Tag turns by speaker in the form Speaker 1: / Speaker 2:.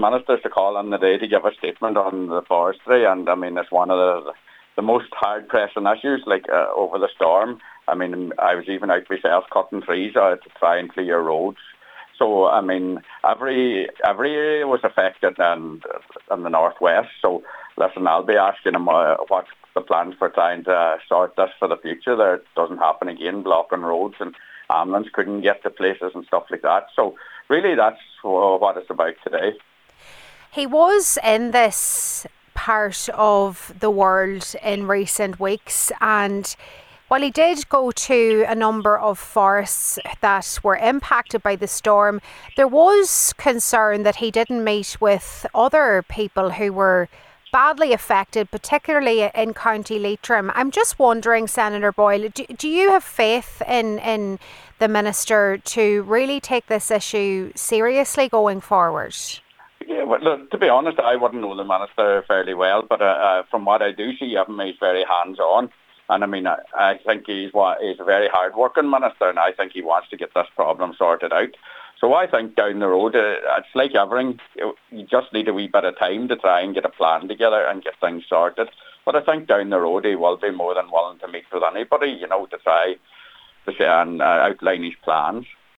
Speaker 1: Minister's to call on the day to give a statement on the forestry, and I mean, it's one of the most hard-pressing issues, like over the storm. I mean, I was even out myself cutting trees to try and clear roads. So, I mean, every area was affected in the northwest. So, listen, I'll be asking him what's the plans for trying to sort this for the future. That it doesn't happen again, blocking roads and ambulance couldn't get to places and stuff like that. So, really, that's what it's about today.
Speaker 2: He was in this part of the world in recent weeks, and while he did go to a number of forests that were impacted by the storm, there was concern that he didn't meet with other people who were badly affected, particularly in County Leitrim. I'm just wondering, Senator Boyle, do you have faith in the Minister to really take this issue seriously going forward?
Speaker 1: Yeah, well, look, to be honest, I wouldn't know the Minister fairly well, but from what I do see of him, he's very hands-on. And I mean, I think he's a very hard-working minister, and I think he wants to get this problem sorted out. So I think down the road, it's like everything, you just need a wee bit of time to try and get a plan together and get things sorted. But I think down the road, he will be more than willing to meet with anybody, to try to and outline his plans.